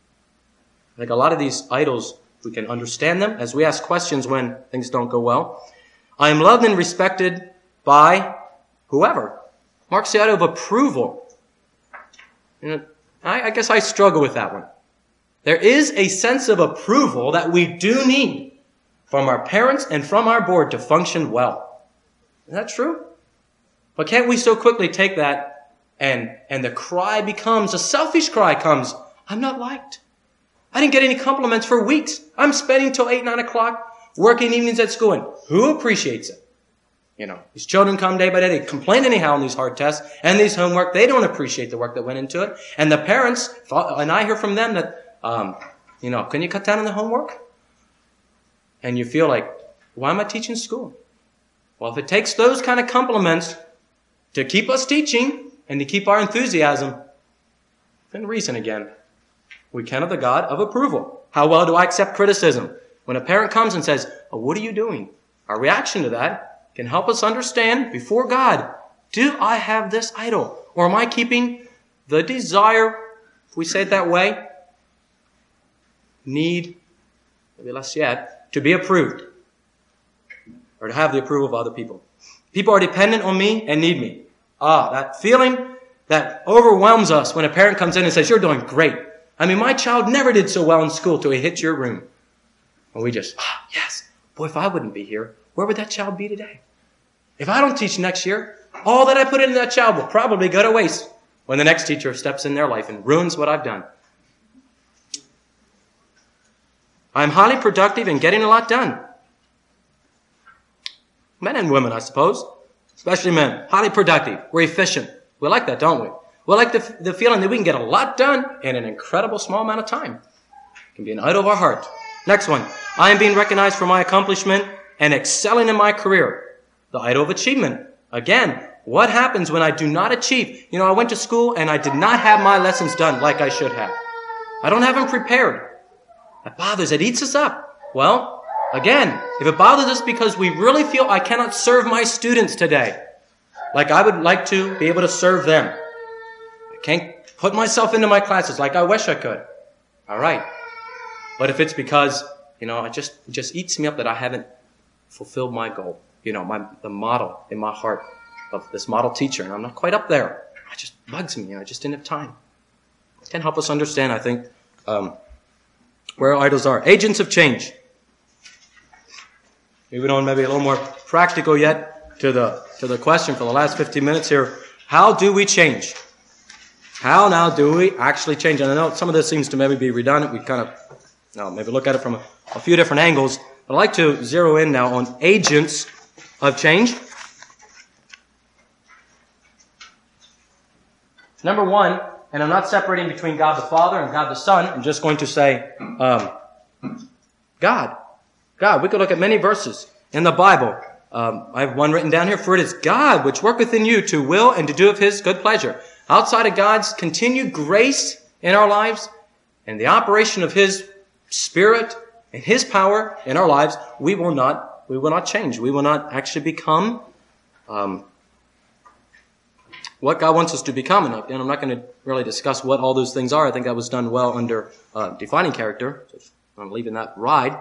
I think a lot of these idols, we can understand them as we ask questions when things don't go well. I am loved and respected by whoever. Marks the idol of approval. You know, I, I guess I struggle with that one. There is a sense of approval that we do need from our parents and from our board to function well. Is that true? But can't we so quickly take that and, and the cry becomes, a selfish cry comes, I'm not liked. I didn't get any compliments for weeks. I'm spending till eight, nine o'clock working evenings at school, and who appreciates it? You know, these children come day by day, they complain anyhow on these hard tests and these homework. They don't appreciate the work that went into it. And the parents, and I hear from them that, um, you know, can you cut down on the homework? And you feel like, why am I teaching school? Well, if it takes those kind of compliments to keep us teaching and to keep our enthusiasm, then reason again. We can have the God of approval. How well do I accept criticism? When a parent comes and says, oh, what are you doing? Our reaction to that can help us understand before God, do I have this idol? Or am I keeping the desire, if we say it that way, need, maybe less yet, to be approved or to have the approval of other people? People are dependent on me and need me. Ah, that feeling that overwhelms us when a parent comes in and says, you're doing great. I mean, my child never did so well in school till he hit your room. And we just, ah, yes. Boy, if I wouldn't be here, where would that child be today? If I don't teach next year, all that I put into that child will probably go to waste when the next teacher steps in their life and ruins what I've done. I'm highly productive and getting a lot done. Men and women, I suppose. Especially men. Highly productive. We're efficient. We like that, don't we? We like the, the feeling that we can get a lot done in an incredible small amount of time. It can be an idol of our heart. Next one. I am being recognized for my accomplishment and excelling in my career. The idol of achievement. Again, what happens when I do not achieve? You know, I went to school and I did not have my lessons done like I should have. I don't have them prepared. That bothers, it eats us up. Well, again, if it bothers us because we really feel I cannot serve my students today, like I would like to be able to serve them. I can't put myself into my classes like I wish I could. All right. But if it's because, you know, it just, it just eats me up that I haven't fulfilled my goal. You know, my, the model in my heart of this model teacher, and I'm not quite up there. It just bugs me. You know, I just didn't have time. It can help us understand, I think, um, where our idols are. Agents of change. Moving on, maybe a little more practical yet to the to the question for the last fifteen minutes here. How do we change? How now do we actually change? And I know some of this seems to maybe be redundant. We kind of, you know, maybe look at it from a, a few different angles. But I'd like to zero in now on agents of change. Number one, and I'm not separating between God the Father and God the Son. I'm just going to say, um, God. God. We could look at many verses in the Bible. Um, I have one written down here. For it is God which worketh in you to will and to do of his good pleasure. Outside of God's continued grace in our lives and the operation of his Spirit and his power in our lives, we will not, we will not change. We will not actually become um, what God wants us to become. And I'm not going to really discuss what all those things are. I think that was done well under uh, defining character. So I'm leaving that ride.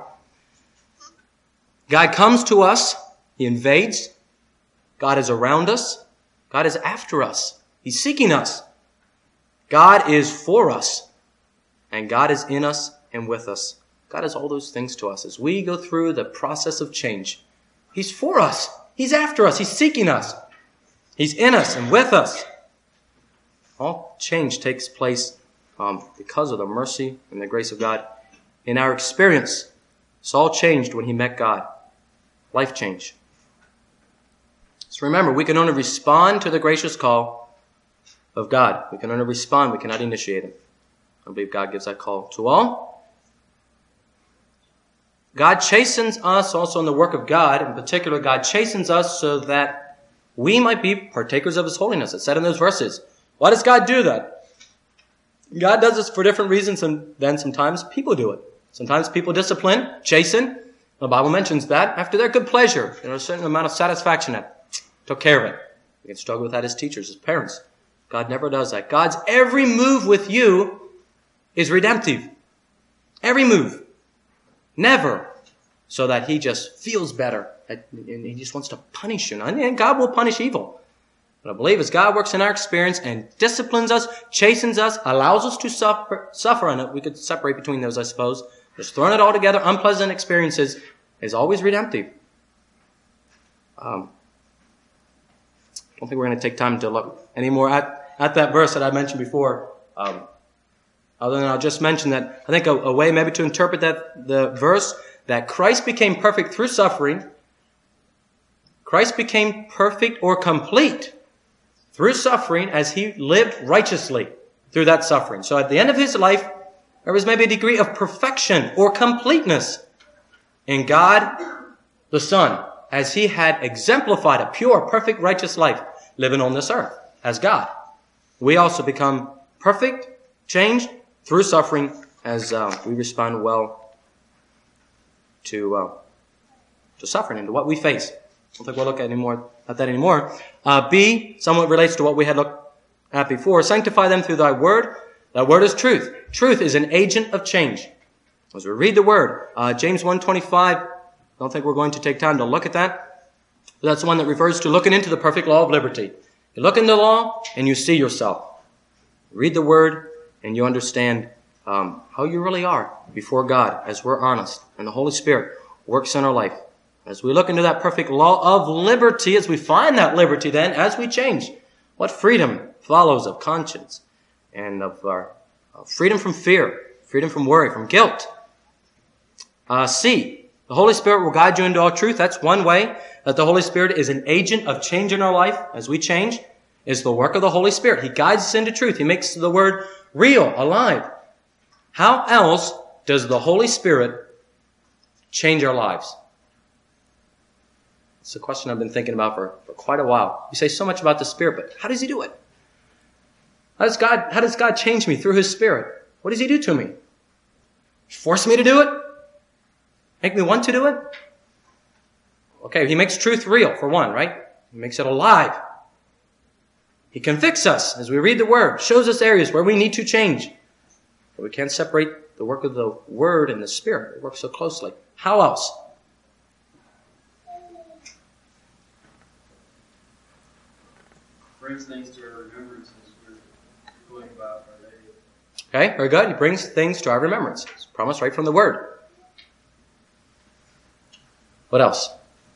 God comes to us. He invades. God is around us. God is after us. He's seeking us. God is for us. And God is in us and with us. God is all those things to us. As we go through the process of change, he's for us. He's after us. He's seeking us. He's in us and with us. All change takes place um, because of the mercy and the grace of God. In our experience, Saul changed when he met God. Life change. So remember, we can only respond to the gracious call of God. We can only respond. We cannot initiate it. I believe God gives that call to all. God chastens us also in the work of God. In particular, God chastens us so that we might be partakers of his holiness. It's said in those verses. Why does God do that? God does this for different reasons than sometimes people do it. Sometimes people discipline, chasten. The Bible mentions that after their good pleasure, you know, a certain amount of satisfaction that took care of it. We can struggle with that as teachers, as parents. God never does that. God's every move with you is redemptive. Every move. Never so that he just feels better and he just wants to punish you. And God will punish evil. But I believe as God works in our experience and disciplines us, chastens us, allows us to suffer, suffer in it, we could separate between those, I suppose. Just throwing it all together, unpleasant experiences, is always redemptive. Um, I don't think we're going to take time to look anymore at, at that verse that I mentioned before. Um, other than I'll just mention that I think a, a way maybe to interpret that the verse, that Christ became perfect through suffering. Christ became perfect or complete through suffering as he lived righteously through that suffering. So at the end of his life, there was maybe a degree of perfection or completeness in God the Son, as he had exemplified a pure, perfect, righteous life living on this earth as God. We also become perfect, changed through suffering as uh, we respond well to uh, to suffering and to what we face. I don't think we'll look at, anymore, at that anymore. Uh, B, somewhat relates to what we had looked at before. Sanctify them through thy word. Thy word is truth. Truth is an agent of change. As we read the word, uh, James one twenty-five, I don't think we're going to take time to look at that. But that's the one that refers to looking into the perfect law of liberty. You look in the law and you see yourself. Read the word and you understand um, how you really are before God as we're honest. And the Holy Spirit works in our life. As we look into that perfect law of liberty, as we find that liberty then, as we change, what freedom follows of conscience and of our uh, freedom from fear, freedom from worry, from guilt. Uh, C, the Holy Spirit will guide you into all truth. That's one way that the Holy Spirit is an agent of change in our life as we change, is the work of the Holy Spirit. He guides us into truth. He makes the word real, alive. How else does the Holy Spirit change our lives? It's a question I've been thinking about for, for quite a while. You say so much about the Spirit, but how does he do it? How does God, how does God change me through his Spirit? What does he do to me? Force me to do it? Make me want to do it? Okay, he makes truth real, for one, right? He makes it alive. He convicts us as we read the Word, shows us areas where we need to change. But we can't separate the work of the Word and the Spirit. They work so closely. How else? Brings things to our remembrance as we're going about our day. Okay, very good. He brings things to our remembrance. It's promised right from the Word. What else?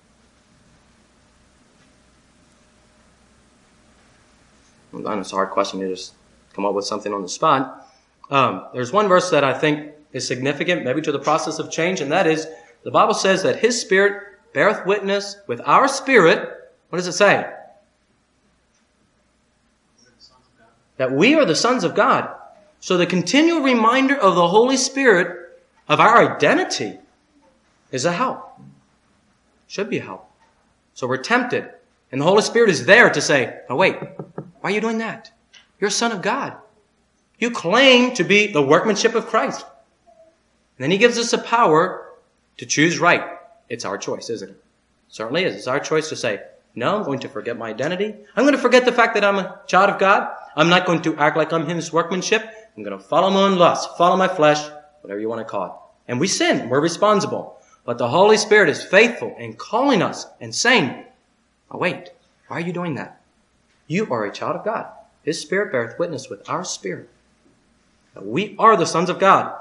I know it's a hard question to just come up with something on the spot. Um, there's one verse that I think is significant, maybe to the process of change, and that is, the Bible says that his Spirit beareth witness with our spirit. What does it say? That we are the sons of God. So the continual reminder of the Holy Spirit of our identity is a help. Should be a help. So we're tempted. And the Holy Spirit is there to say, oh wait, why are you doing that? You're a son of God. You claim to be the workmanship of Christ. And then he gives us the power to choose right. It's our choice, isn't it? It certainly is. It's our choice to say, no, I'm going to forget my identity. I'm going to forget the fact that I'm a child of God. I'm not going to act like I'm his workmanship. I'm going to follow my own lust, follow my flesh, whatever you want to call it. And we sin. We're responsible. But the Holy Spirit is faithful in calling us and saying, oh, wait, why are you doing that? You are a child of God. His Spirit beareth witness with our spirit that we are the sons of God.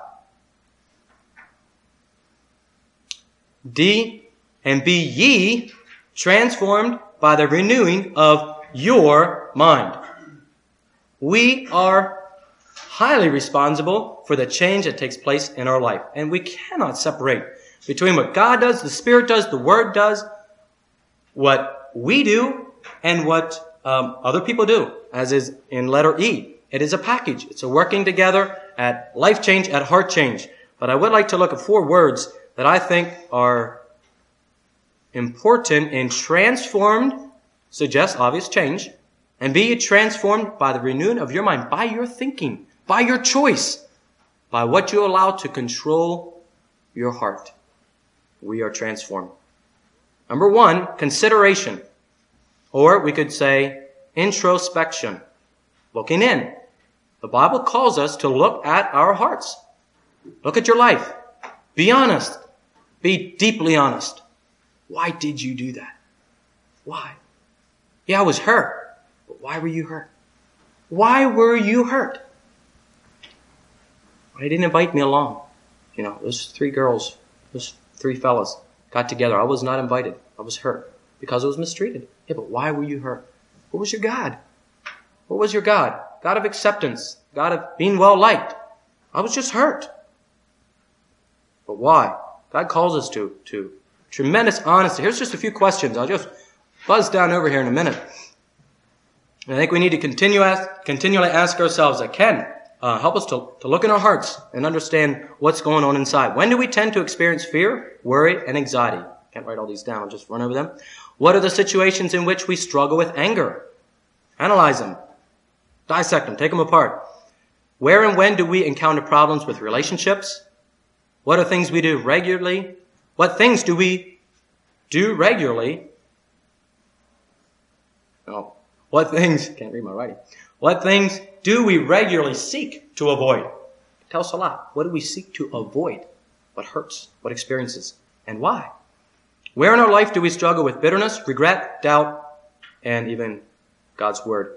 D, and be ye transformed by the renewing of your mind. We are highly responsible for the change that takes place in our life. And we cannot separate between what God does, the Spirit does, the Word does, what we do, and what um, other people do, as is in letter E. It is a package. It's a working together at life change, at heart change. But I would like to look at four words that I think are important in transformed, suggests obvious change, and be transformed by the renewing of your mind, by your thinking, by your choice, by what you allow to control your heart. We are transformed. Number one, consideration. Or we could say introspection. Looking in. The Bible calls us to look at our hearts. Look at your life. Be honest. Be deeply honest. Why did you do that? Why? Yeah, I was hurt. But why were you hurt? Why were you hurt? They didn't invite me along. You know, those three girls, those three fellas got together. I was not invited. I was hurt because I was mistreated. Yeah, but why were you hurt? What was your God? What was your God? God of acceptance. God of being well liked. I was just hurt. But why? God calls us to, to tremendous honesty. Here's just a few questions. I'll just buzz down over here in a minute. And I think we need to continue ask, continually ask ourselves that can uh, help us to, to look in our hearts and understand what's going on inside. When do we tend to experience fear, worry, and anxiety? Can't write all these down. I'll just run over them. What are the situations in which we struggle with anger? Analyze them. Dissect them. Take them apart. Where and when do we encounter problems with relationships? What are things we do regularly? What things do we do regularly? No. What things, can't read my writing. What things do we regularly seek to avoid? Tell us a lot. What do we seek to avoid? What hurts? What experiences? And why? Where in our life do we struggle with bitterness, regret, doubt, and even God's Word?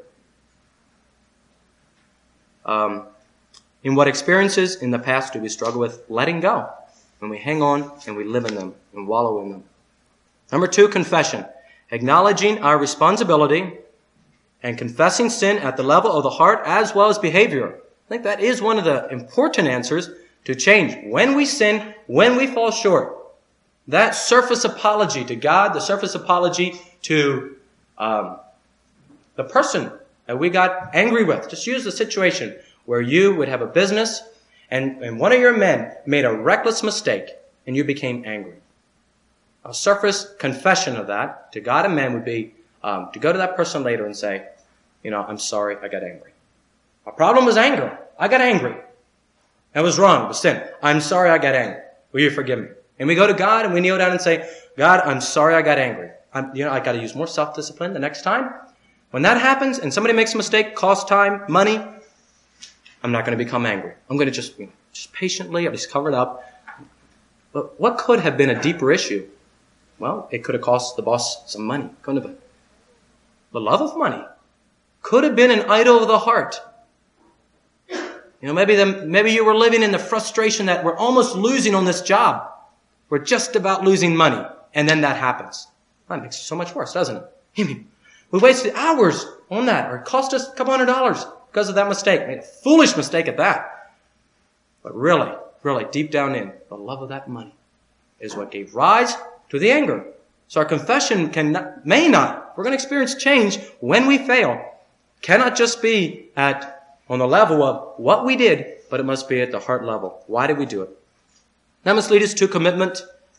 Um, in what experiences in the past do we struggle with letting go? When we hang on and we live in them and wallow in them. Number two, confession. Acknowledging our responsibility and confessing sin at the level of the heart as well as behavior. I think that is one of the important answers to change. When we sin, when we fall short, that surface apology to God, the surface apology to um, the person that we got angry with. Just use the situation where you would have a business and, and one of your men made a reckless mistake and you became angry. A surface confession of that to God and man would be um, to go to that person later and say, you know, I'm sorry, I got angry. My problem was anger. I got angry. That was wrong, it was sin. I'm sorry I got angry. Will you forgive me? And we go to God and we kneel down and say, God, I'm sorry I got angry. I'm, you know, I got to use more self-discipline the next time. When that happens and somebody makes a mistake, costs time, money, I'm not going to become angry. I'm going to just, you know, just patiently, I'll just cover it up. But what could have been a deeper issue? Well, it could have cost the boss some money. Couldn't have been. The love of money could have been an idol of the heart. You know, maybe the, maybe you were living in the frustration that we're almost losing on this job. We're just about losing money. And then that happens. That makes it so much worse, doesn't it? I mean, we wasted hours on that, or it cost us a couple hundred dollars because of that mistake. Made a foolish mistake at that. But really, really, deep down in, the love of that money is what gave rise to the anger. So our confession can not, may not, we're going to experience change when we fail. Cannot just be at, on the level of what we did, but it must be at the heart level. Why did we do it? That must lead us to commitment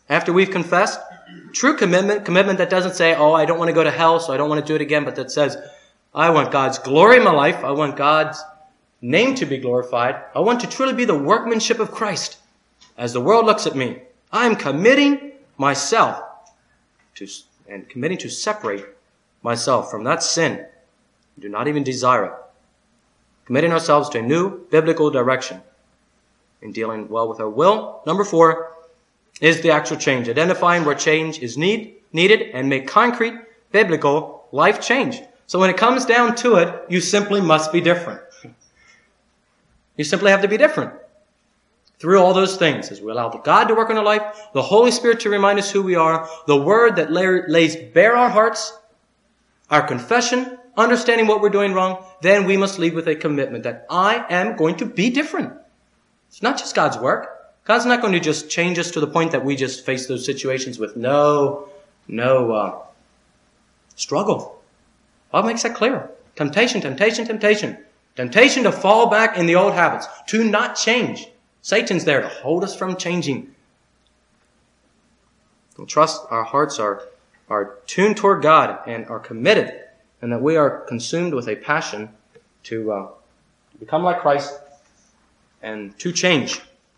after we've confessed. True commitment, commitment that doesn't say, oh, I don't want to go to hell, so I don't want to do it again, but that says, I want God's glory in my life. I want God's name to be glorified. I want to truly be the workmanship of Christ. As the world looks at me, I am committing myself to, and committing to separate myself from that sin. I do not even desire it. Committing ourselves to a new biblical direction in dealing well with our will. Number four is the actual change. Identifying where change is need, needed and make concrete biblical life change. So when it comes down to it, you simply must be different. You simply have to be different. Through all those things, as we allow the God to work in our life, the Holy Spirit to remind us who we are, the Word that lays bare our hearts, our confession, understanding what we're doing wrong, then we must leave with a commitment that I am going to be different. It's not just God's work. God's not going to just change us to the point that we just face those situations with no, no uh, struggle. God makes that clear. Temptation, temptation, temptation. Temptation to fall back in the old habits, to not change. Satan's there to hold us from changing. And trust our hearts are, are tuned toward God and are committed, and that we are consumed with a passion to uh, become like Christ and to change.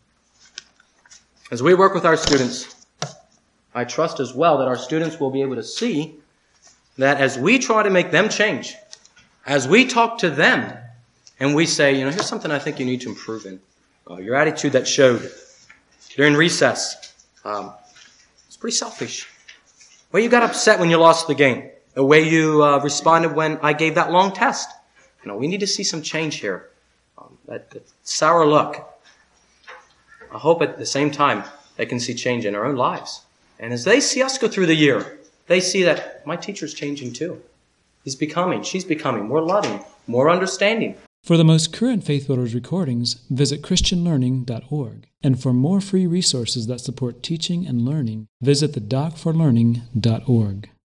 As we work with our students, I trust as well that our students will be able to see that as we try to make them change, as we talk to them, and we say, you know, here's something I think you need to improve in. Uh, your attitude that showed during recess. Um, it's pretty selfish. The way you got upset when you lost the game. The way you uh, responded when I gave that long test. You know, we need to see some change here. Um, that, that sour look. I hope at the same time they can see change in our own lives. And as they see us go through the year, they see that my teacher's changing too. He's becoming, she's becoming more loving, more understanding. For the most current Faith Builders recordings, visit Christian Learning dot org. And for more free resources that support teaching and learning, visit the doc for learning dot org.